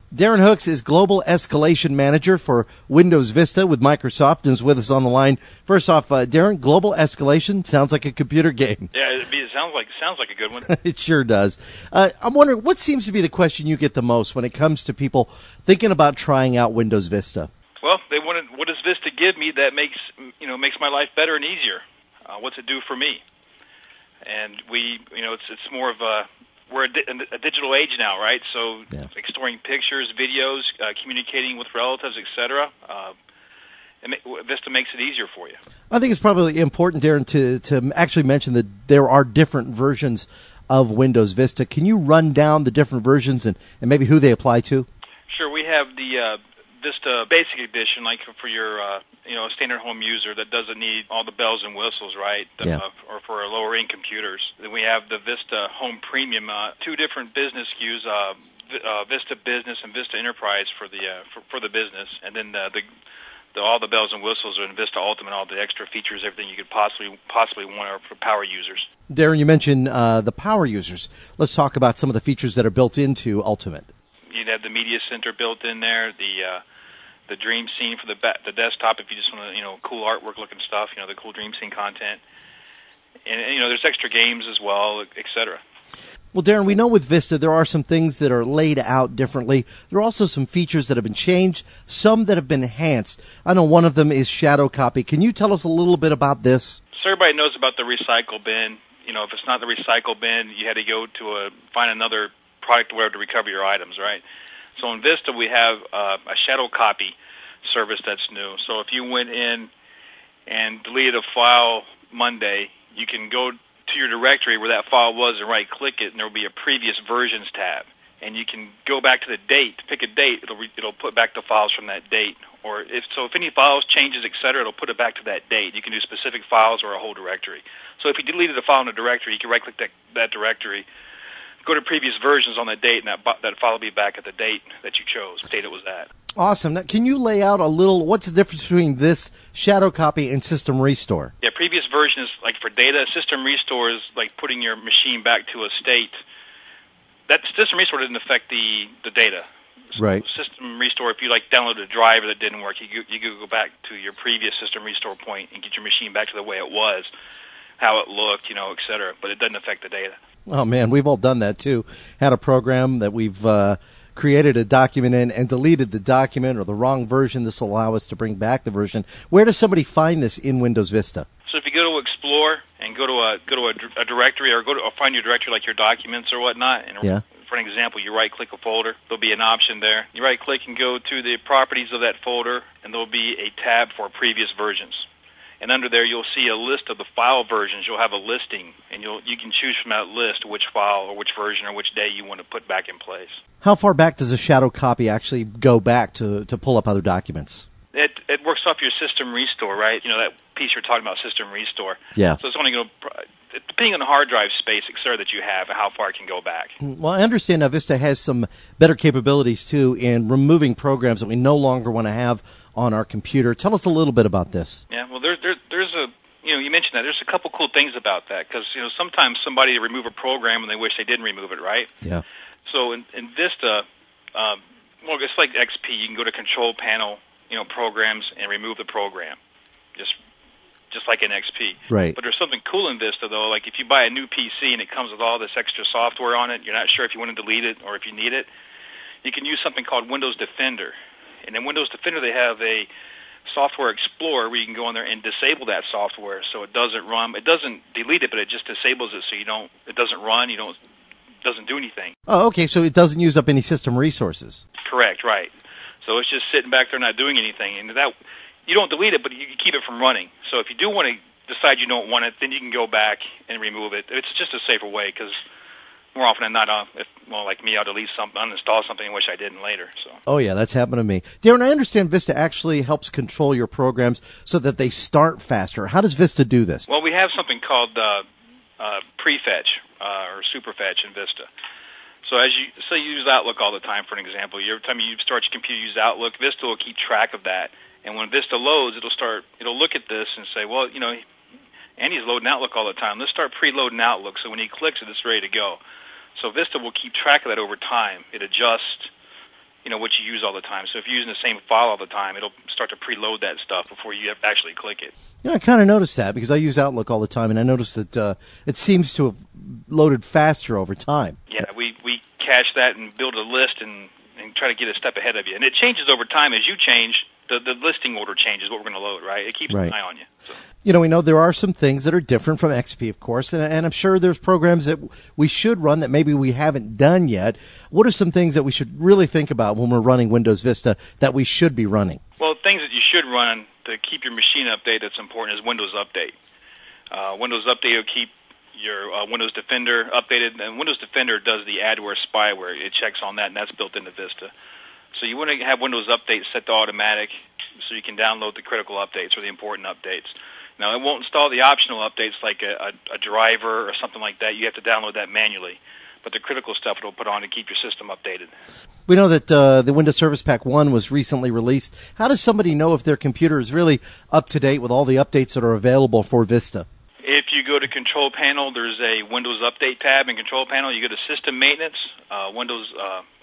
Darren Hooks is Global Escalation Manager for Windows Vista with Microsoft and is with us on the line. First off, Darren, Global Escalation sounds like a computer game. Yeah, it sounds like a good one. It sure does. I'm wondering, what seems to be the question you get the most when it comes to people thinking about trying out Windows Vista? Well, they wanted, what does Vista give me that makes my life better and easier? What's it do for me? And it's more of we're a digital age now, right? So, like storing pictures, videos, communicating with relatives, etc. Vista makes it easier for you. I think it's probably important, Darren, to actually mention that there are different versions of Windows Vista. Can you run down the different versions and maybe who they apply to? Sure. We have the Vista Basic Edition, like for your standard home user that doesn't need all the bells and whistles, right? Or for lower end computers. Then we have the Vista Home Premium, two different business SKUs, Vista Business and Vista Enterprise for the business, and then all the bells and whistles are in Vista Ultimate, all the extra features, everything you could possibly want are for power users. Darren, you mentioned the power users. Let's talk about some of the features that are built into Ultimate. You'd have the media center built in there, the dream scene for the desktop if you just want cool artwork looking stuff, the cool dream scene content, and there's extra games as well, etc. Well, Darren, we know with Vista there are some things that are laid out differently. There are also some features that have been changed, some that have been enhanced. I know one of them is Shadow Copy. Can you tell us a little bit about this? So everybody knows about the recycle bin. If it's not the recycle bin, you had to go to find another product or whatever to recover your items, right? So in Vista, we have a Shadow Copy service that's new. So if you went in and deleted a file Monday, you can go to your directory where that file was and right-click it, and there will be a Previous Versions tab. And you can go back to the date, pick a date, it'll put back the files from that date. Or if any files, changes, etc., it'll put it back to that date. You can do specific files or a whole directory. So if you deleted a file in a directory, you can right-click that directory, go to Previous Versions on that date, and that file will be back at the date that you chose, the date it was at. Awesome. Now, can you lay out what's the difference between this Shadow Copy and System Restore? Yeah, Previous Version is like for data. System Restore is like putting your machine back to a state. That System Restore doesn't affect the data. Right. System Restore, if you downloaded a driver that didn't work, you could go back to your previous System Restore point and get your machine back to the way it was, how it looked, etc. But it doesn't affect the data. Oh, man, we've all done that, too. Had a program that we've created a document in and deleted the document or the wrong version. This will allow us to bring back the version. Where does somebody find this in Windows Vista? So if you go to Explore and go to a directory or find your directory like your documents or whatnot, and for an example, you right-click a folder, there'll be an option there. You right-click and go to the properties of that folder, and there'll be a tab for previous versions. And under there, you'll see a list of the file versions. You'll have a listing, and you can choose from that list which file or which version or which day you want to put back in place. How far back does a Shadow Copy actually go back to pull up other documents? It works off your System Restore, right? That piece you're talking about, System Restore. Yeah. So it's only going to, depending on the hard drive space, etc., that you have, and how far it can go back. Well, I understand now Vista has some better capabilities, too, in removing programs that we no longer want to have on our computer. Tell us a little bit about this. Yeah, well, there's a, you mentioned that. There's a couple cool things about that, because, sometimes somebody will remove a program and they wish they didn't remove it, right? Yeah. So in Vista, it's like XP. You can go to Control Panel, programs, and remove the program, just like in XP. Right. But there's something cool in Vista, though. Like if you buy a new PC and it comes with all this extra software on it, you're not sure if you want to delete it or if you need it, you can use something called Windows Defender. And in Windows Defender, they have a Software Explorer where you can go in there and disable that software so it doesn't run. It doesn't delete it, but it just disables it so it doesn't run, doesn't do anything. Oh, okay, so it doesn't use up any system resources. Correct, right. So it's just sitting back there not doing anything. And that you don't delete it, but you keep it from running. So if you do want to decide you don't want it, then you can go back and remove it. It's just a safer way because more often than not, like me, I'll delete something, uninstall something and wish I didn't later. So. Oh, yeah, that's happened to me. Darren, I understand Vista actually helps control your programs so that they start faster. How does Vista do this? Well, we have something called prefetch or superfetch in Vista. So as you use Outlook all the time, for an example, every time you start your computer, use Outlook, Vista will keep track of that. And when Vista loads, it'll look at this and say, well, Andy's loading Outlook all the time. Let's start preloading Outlook. So when he clicks it, it's ready to go. So Vista will keep track of that over time. It adjusts what you use all the time. So if you're using the same file all the time, it'll start to preload that stuff before you actually click it. I kind of noticed that because I use Outlook all the time, and I noticed that it seems to have loaded faster over time. Yeah, we cache that and build a list and try to get a step ahead of you. And it changes over time as you change. The listing order changes what we're going to load, right? It keeps an eye on you. So. We know there are some things that are different from XP, of course, and I'm sure there's programs that we should run that maybe we haven't done yet. What are some things that we should really think about when we're running Windows Vista that we should be running? Well, things that you should run to keep your machine updated that's important is Windows Update. Windows Update will keep your Windows Defender updated, and Windows Defender does the adware spyware. It checks on that, and that's built into Vista. So you want to have Windows Update set to automatic so you can download the critical updates or the important updates. Now, it won't install the optional updates like a driver or something like that. You have to download that manually. But the critical stuff it'll put on to keep your system updated. We know that the Windows Service Pack 1 was recently released. How does somebody know if their computer is really up to date with all the updates that are available for Vista? If you go to Control Panel, there's a Windows Update tab in Control Panel. You go to System Maintenance, Windows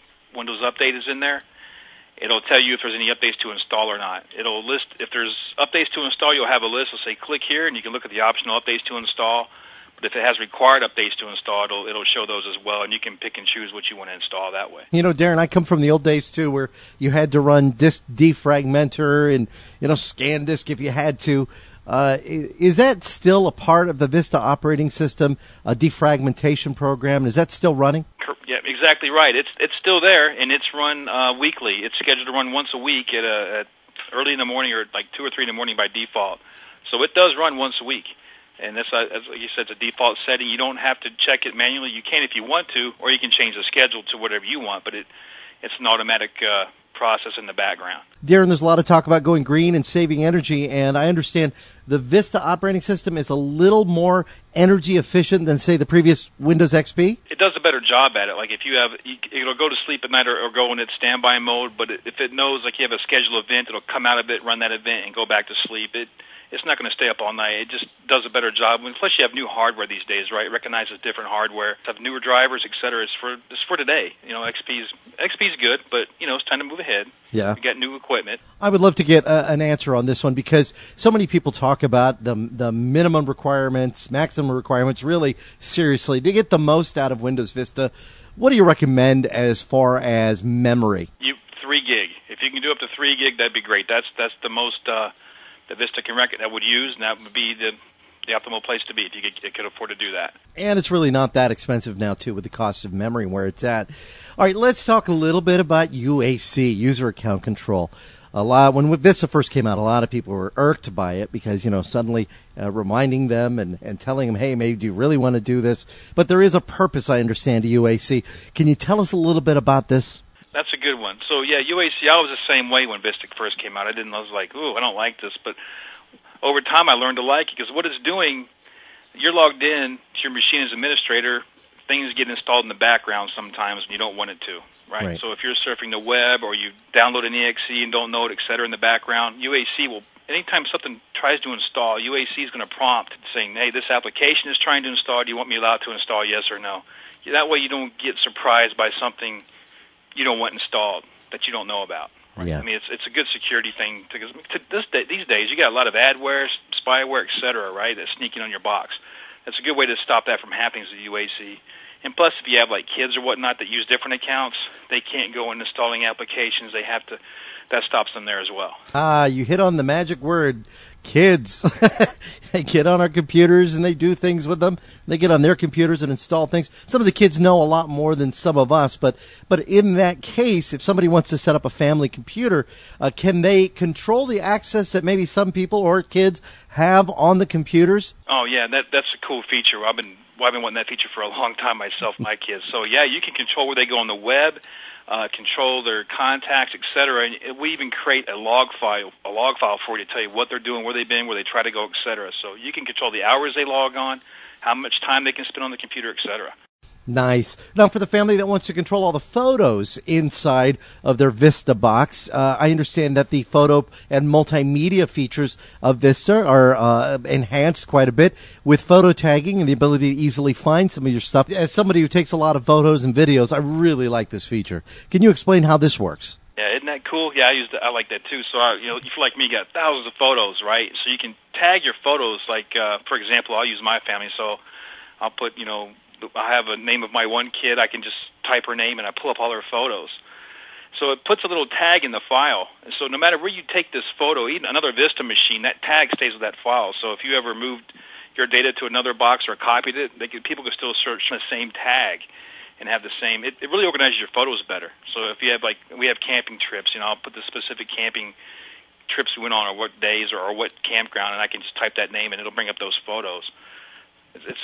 Update is in there. It'll tell you if there's any updates to install or not. It'll list, if there's updates to install, you'll have a list. It'll say click here, and you can look at the optional updates to install. But if it has required updates to install, it'll show those as well, and you can pick and choose what you want to install that way. Darren, I come from the old days, too, where you had to run disk defragmenter and, scan disk if you had to. Is that still a part of the Vista operating system, a defragmentation program? Is that still running? Yeah, exactly right. It's still there, and it's run weekly. It's scheduled to run once a week at early in the morning or like 2 or 3 in the morning by default. So it does run once a week. And that's, as you said, it's a default setting. You don't have to check it manually. You can if you want to, or you can change the schedule to whatever you want, but it's an automatic process in the background. Darren, there's a lot of talk about going green and saving energy, and I understand the Vista operating system is a little more energy efficient than, say, the previous Windows XP? It does a better job at it. Like if it'll go to sleep at night or go in its standby mode, but if it knows like you have a scheduled event, it'll come out of it, run that event, and go back to sleep. It's not going to stay up all night. It just does a better job. And plus, you have new hardware these days, right? It recognizes different hardware. Have newer drivers, et cetera. It's for today. XP's good, but it's time to move ahead. Yeah, we got new equipment. I would love to get an answer on this one because so many people talk about the minimum requirements, maximum requirements, really seriously to get the most out of Windows Vista. What do you recommend as far as memory? 3 gig. If you can do up to 3 gig, that'd be great. That's the most. The Vista that would use, and that would be the optimal place to be if you could afford to do that. And it's really not that expensive now, too, with the cost of memory and where it's at. All right, let's talk a little bit about UAC, User Account Control. When Vista first came out, a lot of people were irked by it because, suddenly reminding them and telling them, hey, maybe do you really want to do this? But there is a purpose, I understand, to UAC. Can you tell us a little bit about this? That's a good one. So, yeah, UAC, I was the same way when Vista first came out. I was like, ooh, I don't like this. But over time, I learned to like it because what it's doing, you're logged in to your machine as administrator. Things get installed in the background sometimes when you don't want it to, right? So if you're surfing the web or you download an exe and don't know it, et cetera, in the background, UAC will, anytime something tries to install, UAC is going to prompt saying, hey, this application is trying to install. Do you want me allowed to install, yes or no? That way you don't get surprised by something you don't want installed that you don't know about. Right? Yeah. I mean, it's a good security thing because these days you got a lot of adware, spyware, et cetera, right? That's sneaking on your box. That's a good way to stop that from happening to the UAC. And plus, if you have like kids or whatnot that use different accounts, they can't go in installing applications. They have to. That stops them there as well. You hit on the magic word, kids. They get on our computers and they do things with them. They get on their computers and install things. Some of the kids know a lot more than some of us, but in that case, if somebody wants to set up a family computer, can they control the access that maybe some people or kids have on the computers? Oh yeah, that's a cool feature. I've been wanting that feature for a long time myself, my kids. So yeah, you can control where they go on the web. Control their contacts, etc. And we even create a log file for you to tell you what they're doing, where they've been, where they try to go, etc. So you can control the hours they log on, how much time they can spend on the computer, etc. Nice. Now, for the family that wants to control all the photos inside of their Vista box, I understand that the photo and multimedia features of Vista are enhanced quite a bit with photo tagging and the ability to easily find some of your stuff. As somebody who takes a lot of photos and videos, I really like this feature. Can you explain how this works? Yeah, isn't that cool? Yeah, I like that too. So, you feel like me, you got thousands of photos, right? So you can tag your photos. Like, for example, I'll use my family. So I'll put, I have a name of my one kid. I can just type her name and I pull up all her photos. So it puts a little tag in the file. And so no matter where you take this photo, even another Vista machine, that tag stays with that file. So if you ever moved your data to another box or copied it, people can still search the same tag and have the same. It really organizes your photos better. So if you have, we have camping trips, I'll put the specific camping trips we went on, or what days, or what campground, and I can just type that name and it'll bring up those photos. It's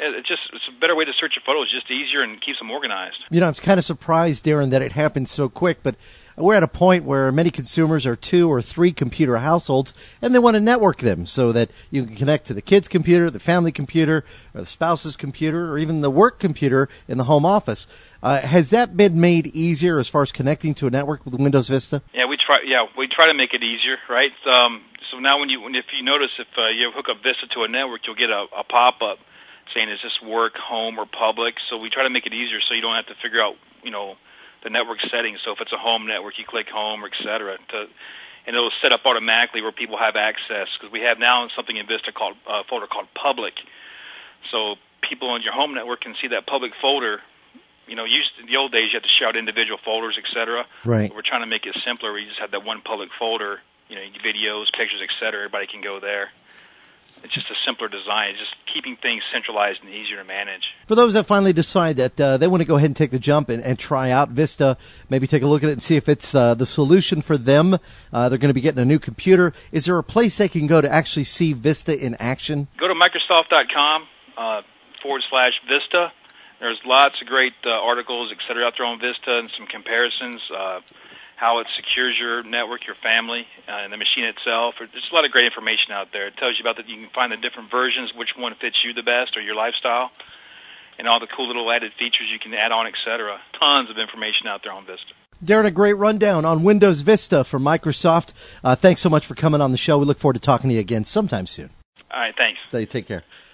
a better way to search your photos, just easier and keeps them organized. I'm kind of surprised, Darren, that it happened so quick, but we're at a point where many consumers are 2 or 3 computer households, and they want to network them so that you can connect to the kid's computer, the family computer, or the spouse's computer, or even the work computer in the home office. Has that been made easier as far as connecting to a network with Windows Vista? Yeah, we try to make it easier, right? So now if you notice, if you hook up Vista to a network, you'll get a pop-up saying, is this work, home, or public? So we try to make it easier so you don't have to figure out, the network settings. So if it's a home network, you click home, or et cetera, and it'll set up automatically where people have access. Because we have now something in Vista called a folder called public. So people on your home network can see that public folder. Used in the old days, you had to share out individual folders, et cetera. Right. But we're trying to make it simpler. We just have that one public folder, videos, pictures, et cetera. Everybody can go there. It's just a simpler design. It's just keeping things centralized and easier to manage. For those that finally decide that they want to go ahead and take the jump and try out Vista, maybe take a look at it and see if it's the solution for them. They're going to be getting a new computer. Is there a place they can go to actually see Vista in action? Go to Microsoft.com /Vista. There's lots of great articles, et cetera, out there on Vista, and some comparisons, how it secures your network, your family, and the machine itself. There's a lot of great information out there. It tells you about that. You can find the different versions, which one fits you the best or your lifestyle, and all the cool little added features you can add on, et cetera. Tons of information out there on Vista. Darren, a great rundown on Windows Vista from Microsoft. Thanks so much for coming on the show. We look forward to talking to you again sometime soon. All right, thanks. Take care.